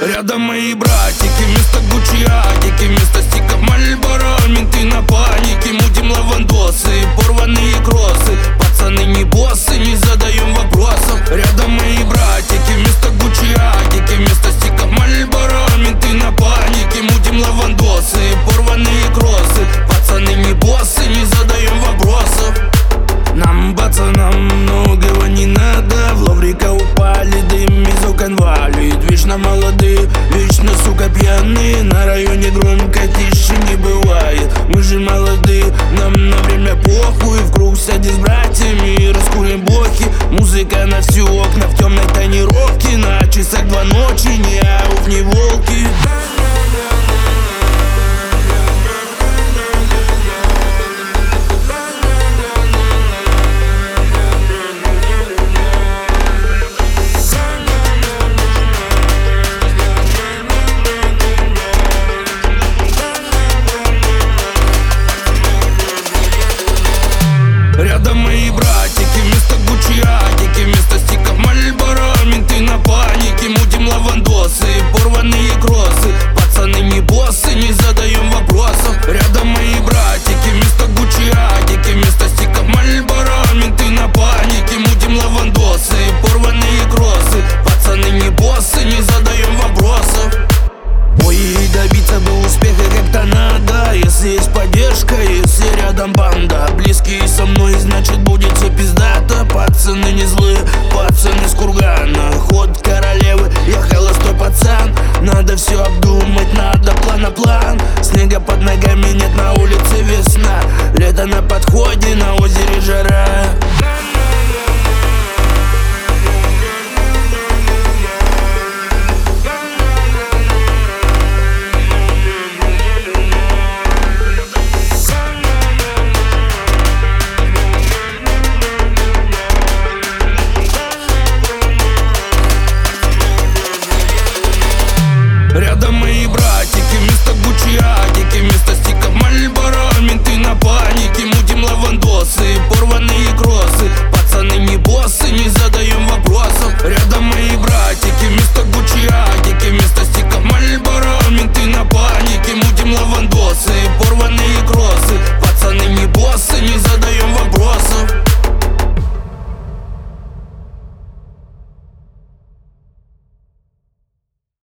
Рядом мои братики, вместо Гуччи адики, вместо стиков Мальборо, менты на панике. Мутим лавандосы, порванные кроссы. Пацаны не боссы, не задаем вопросов. Рядом мои братики, вместо Гуччи адики, вместо стиков Мальборо, менты на панике. Мутим лавандосы, порванные кроссы. Пацаны не боссы, не задаем вопросов. Нам, пацанам, многого не надо. В ловрика упали, дым из окон валит. Вечно молодые, вечно, сука, пьяные. На районе громко, тише не бывает. Мы же молодые, нам на время похуй. В круг сядем с братьями, раскурим блоки. Музыка на всю окна, в темной тонировке. На часах 2 ночи, не ауф, не волки. Рядом мои братики, вместо Гуччи адики, вместо стиков Мальборо, менты на панике. Мутим лавандосы, порванные кроссы. Пацаны не боссы, не задаем вопросов. Рядом мои братики, вместо Гуччи адики, вместо стиков Мальборо, менты на панике. Мутим лавандосы, порванные кроссы. Пацаны не боссы, не задаем вопросов. Ой, и добиться бы успеха как-то надо. Если есть поддержка, если рядом банда. Близкие со мной, значит будет все пиздато. Пацаны не злые, пацаны с кургана. Ход королевы, я холостой пацан. Надо все обдумать, надо план. Снега под ногами нет, на улице весна. Лето на подходе, на озере